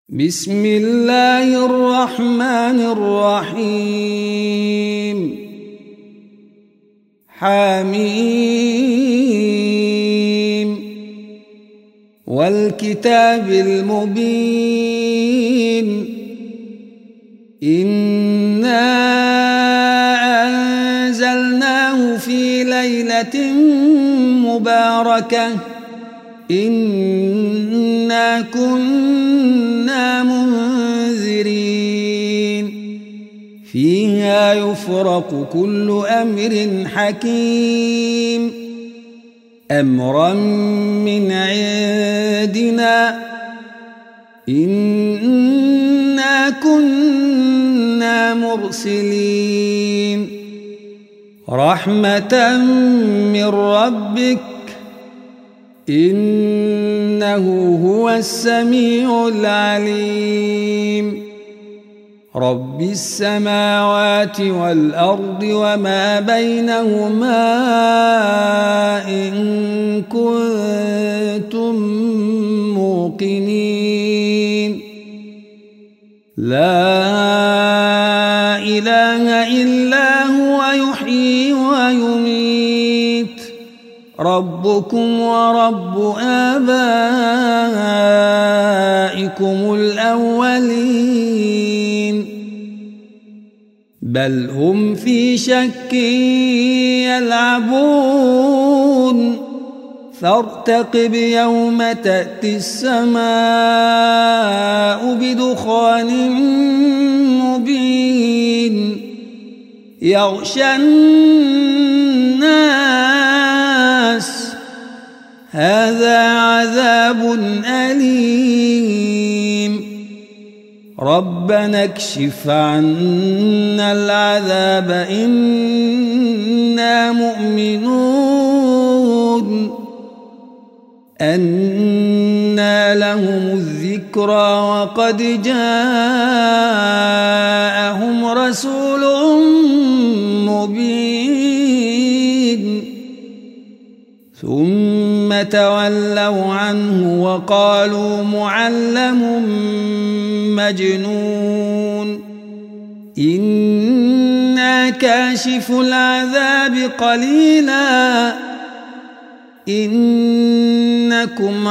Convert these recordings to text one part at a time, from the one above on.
بسم الله الرحمن الرحيم. حميم والكتاب المبين. إنا أنزلناه في ليلة مباركة إنا كنا منذرين فيها يفرق كل أمر حكيم أمرا من عندنا إنا كنا مرسلين رحمة من ربك إنه هو السميع العليم رب السماوات والأرض وما بينهما إن كنتم موقنين لا إله إلا هو يحيي ويميت ربكم ورب آبائكم الأولين بل هم في شك يلعبون فارتقب يوم تأتي السماء بدخان مبين يغشى الناس هذا عذاب أليم ربنا اكشف عنا العذاب إنا مؤمنون أنى لهم الذكرى وقد جاءهم رسول مبين ثم تولوا عنه وقالوا معلم مجنون إنا كاشف العذاب قليلا إنكم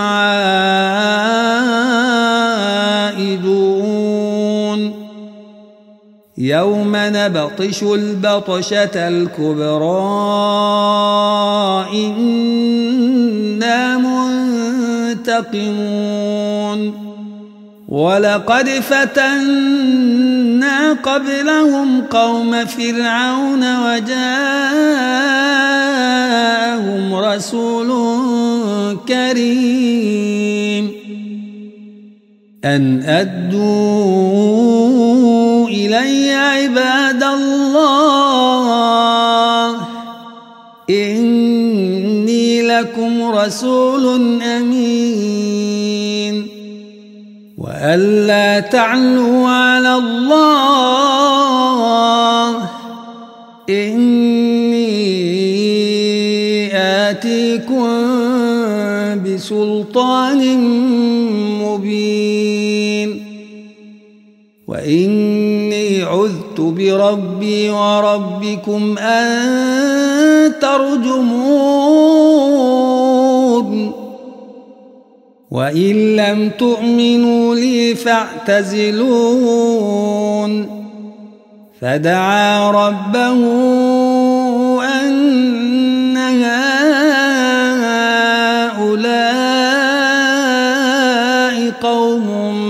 عائدون يوم نبطش البطشة الكبرى إنا منتقمون ولقد فتنا قبلهم قوم فرعون وجاءهم رسول كريم أن أدوا إلي عباد الله إني لكم رسول أمين وألا تعلوا على الله إني آتيكم بسلطان مبين وإني عذت بربي وربكم أن ترجمون وإن لم تؤمنوا لي فاعتزلون فدعا ربه أن هؤلاء قوم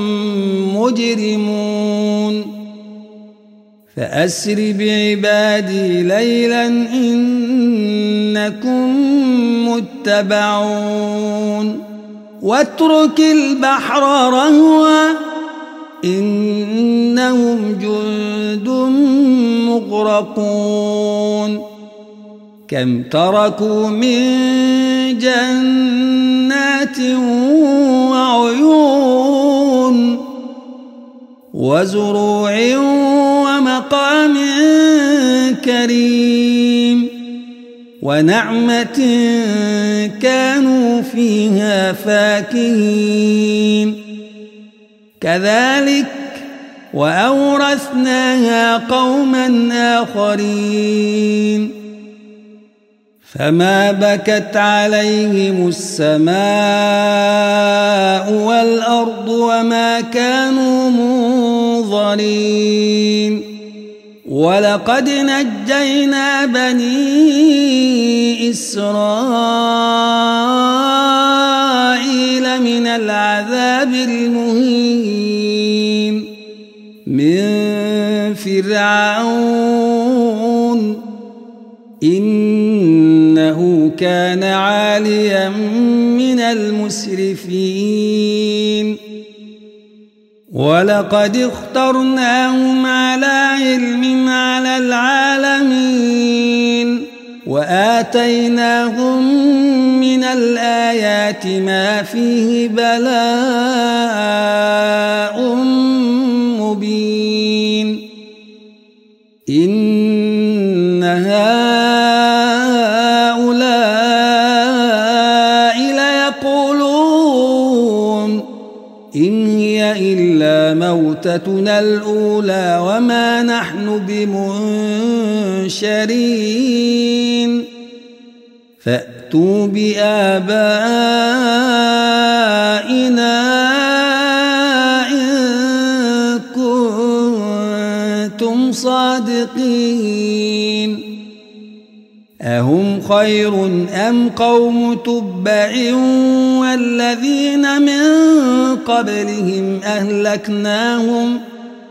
مجرمون فأسر بعبادي ليلا إنكم متبعون واترك البحر رهوا إنهم جند مغرقون كم تركوا من جنات وعيون وزروع ومقام كريم ونعمة كانوا فيها فاكهين كذلك وأورثناها قوما آخرين فما بكت عليهم السماء والأرض وما كانوا منظرين ولقد نجينا بني إسرائيل من العذاب المهين من فرعون إنه كان عاليا من المسرفين ولقد اخترناهم على علم على العالمين وآتيناهم من الآيات ما فيه بلاء مبين إن هؤلاء ليقولون إن هي إلا موتتنا الأولى وما نحن بمنشرين فأتوا بآبائنا إن كنتم صادقين أهم خير أم قوم تبع والذين من قبلهم أهلكناهم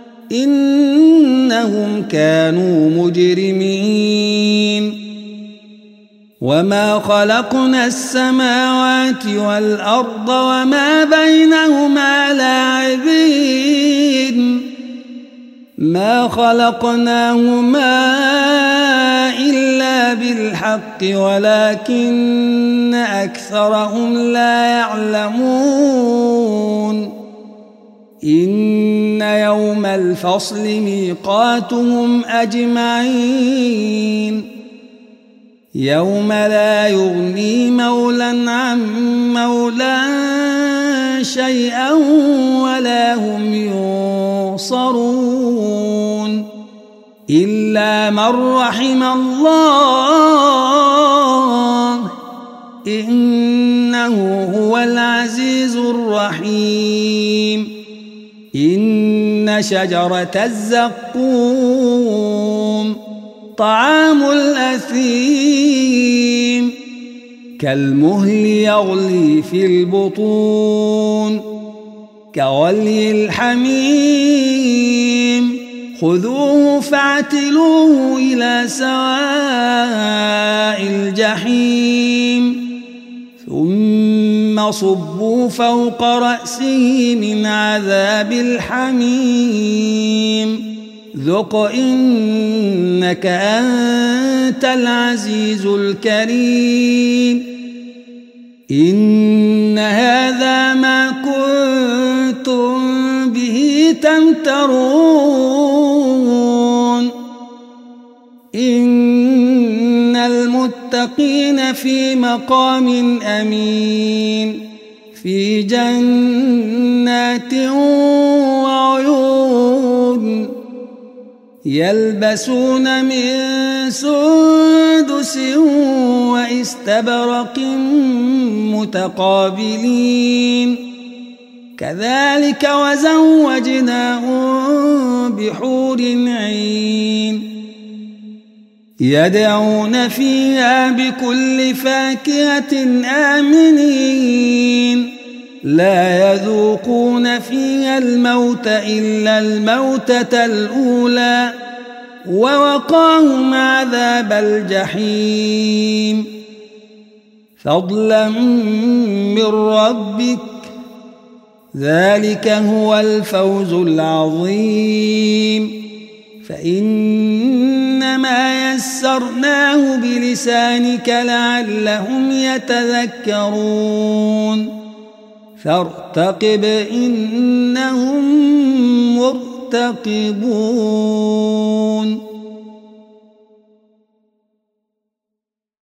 إنهم كانوا مجرمين وما خلقنا السماوات والأرض وما بينهما لاعبين ما خلقناهما إلا بالحق ولكن أكثرهم لا يعلمون إن يوم الفصل ميقاتهم أجمعين يوم لا يغني مولى عن مولى شيئا ولا هم ينصرون إلا من رحم الله إنه هو العزيز الرحيم إن شجرة الزقوم طعام الأثيم كالمهل يغلي في البطون كغلي الحميم خذوه فاعتلوه إلى سواء الجحيم ثم صبوا فوق رأسه من عذاب الحميم ذق إنك أنت العزيز الكريم إن هذا ما كنتم به تمترون إن المتقين في مقام أمين في جنات وعيون يلبسون من سندس واستبرق متقابلين كذلك وزوجناهم بحور عين يدعون فيها بكل فاكهة آمنين لا يذوقون فيها الموت إلا الموتة الأولى ووقاهم عذاب الجحيم فضلا من ربك ذلك هو الفوز العظيم فإنما يسرناه بلسانك لعلهم يتذكرون فارتقب إنهم مرتقبون